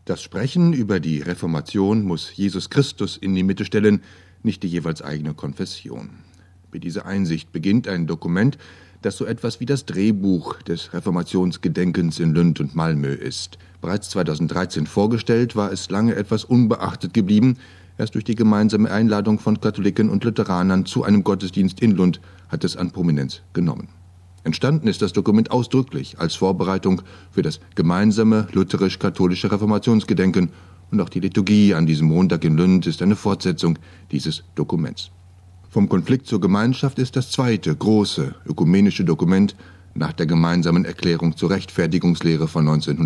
Das Sprechen über die Reformation muss Jesus Christus in die Mitte stellen, nicht die jeweils eigene Konfession. Mit dieser Einsicht beginnt ein Dokument, das so etwas wie das Drehbuch des Reformationsgedenkens in Lünd und Malmö ist. Bereits 2013 vorgestellt, war es lange etwas unbeachtet geblieben. Erst durch die gemeinsame Einladung von Katholiken und Lutheranern zu einem Gottesdienst in Lund hat es an Prominenz genommen. Entstanden ist das Dokument ausdrücklich als Vorbereitung für das gemeinsame lutherisch-katholische Reformationsgedenken, und auch die Liturgie an diesem Montag in Lünd ist eine Fortsetzung dieses Dokuments. Vom Konflikt zur Gemeinschaft ist das zweite große ökumenische Dokument nach der gemeinsamen Erklärung zur Rechtfertigungslehre von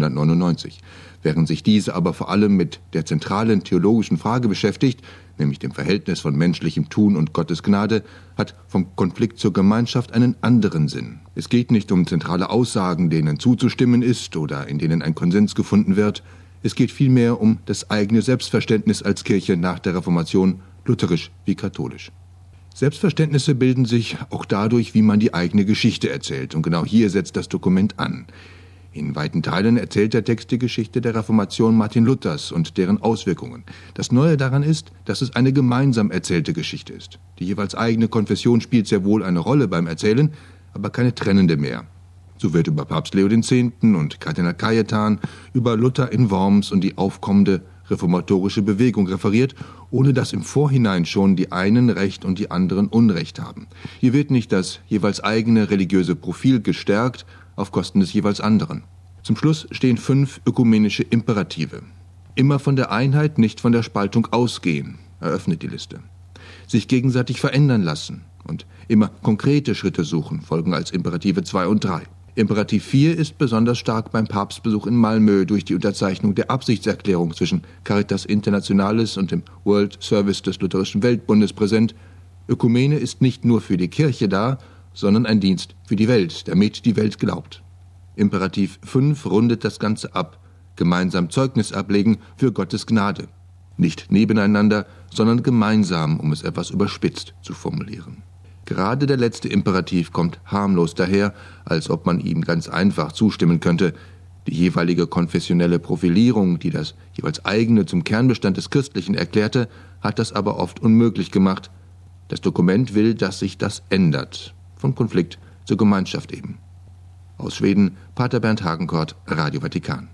1999. Während sich diese aber vor allem mit der zentralen theologischen Frage beschäftigt, nämlich dem Verhältnis von menschlichem Tun und Gottes Gnade, hat vom Konflikt zur Gemeinschaft einen anderen Sinn. Es geht nicht um zentrale Aussagen, denen zuzustimmen ist oder in denen ein Konsens gefunden wird. Es geht vielmehr um das eigene Selbstverständnis als Kirche nach der Reformation, lutherisch wie katholisch. Selbstverständnisse bilden sich auch dadurch, wie man die eigene Geschichte erzählt. Und genau hier setzt das Dokument an. In weiten Teilen erzählt der Text die Geschichte der Reformation Martin Luthers und deren Auswirkungen. Das Neue daran ist, dass es eine gemeinsam erzählte Geschichte ist. Die jeweils eigene Konfession spielt sehr wohl eine Rolle beim Erzählen, aber keine trennende mehr. So wird über Papst Leo X. und Kardinal Cajetan, über Luther in Worms und die aufkommende reformatorische Bewegung referiert, ohne dass im Vorhinein schon die einen Recht und die anderen Unrecht haben. Hier wird nicht das jeweils eigene religiöse Profil gestärkt auf Kosten des jeweils anderen. Zum Schluss stehen 5 ökumenische Imperative. Immer von der Einheit, nicht von der Spaltung ausgehen, eröffnet die Liste. Sich gegenseitig verändern lassen und immer konkrete Schritte suchen, folgen als Imperative 2 und 3. Imperativ 4 ist besonders stark beim Papstbesuch in Malmö durch die Unterzeichnung der Absichtserklärung zwischen Caritas Internationalis und dem World Service des Lutherischen Weltbundes präsent. Ökumene ist nicht nur für die Kirche da, sondern ein Dienst für die Welt, damit die Welt glaubt. Imperativ 5 rundet das Ganze ab: gemeinsam Zeugnis ablegen für Gottes Gnade. Nicht nebeneinander, sondern gemeinsam, um es etwas überspitzt zu formulieren. Gerade der letzte Imperativ kommt harmlos daher, als ob man ihm ganz einfach zustimmen könnte. Die jeweilige konfessionelle Profilierung, die das jeweils eigene zum Kernbestand des Christlichen erklärte, hat das aber oft unmöglich gemacht. Das Dokument will, dass sich das ändert. Von Konflikt zur Gemeinschaft eben. Aus Schweden, Pater Bernd Hagenkort, Radio Vatikan.